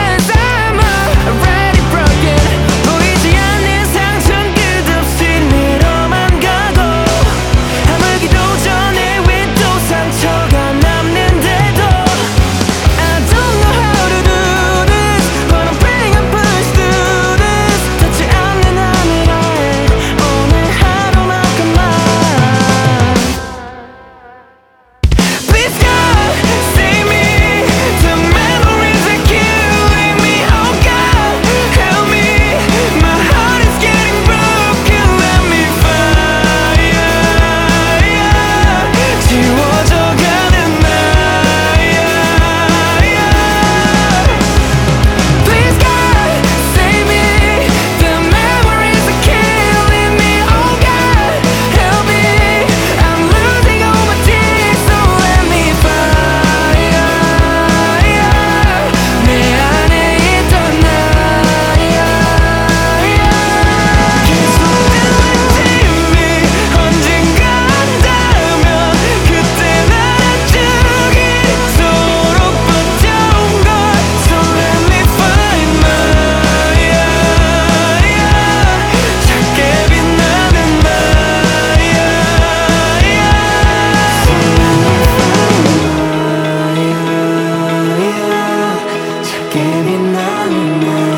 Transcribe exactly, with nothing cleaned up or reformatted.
'Cause I'm already broken. 보이지 않는 상처는 끝없이 늘어만 가고 아물기도 전에 왜 또 상처가 남는데도 I don't know how to do this, but I'm praying and push through this. 닿지 않는 하늘 아래 오늘 하루만큼만 Please God, save me. The memories are killing me. Oh God, help me. My heart is getting broken. Let me fire. 지워져가는 나야. Please God, save me. The memories are killing me. Oh God, help me. I'm losing all my tears, so let me fire. 내 안에 있던 나야. 계속되는 팀이 언젠가 한다면 그때 알아주기 서로 버텨온 걸. So let me find my 작게 빛나는 나야. 작게 빛나는 나야.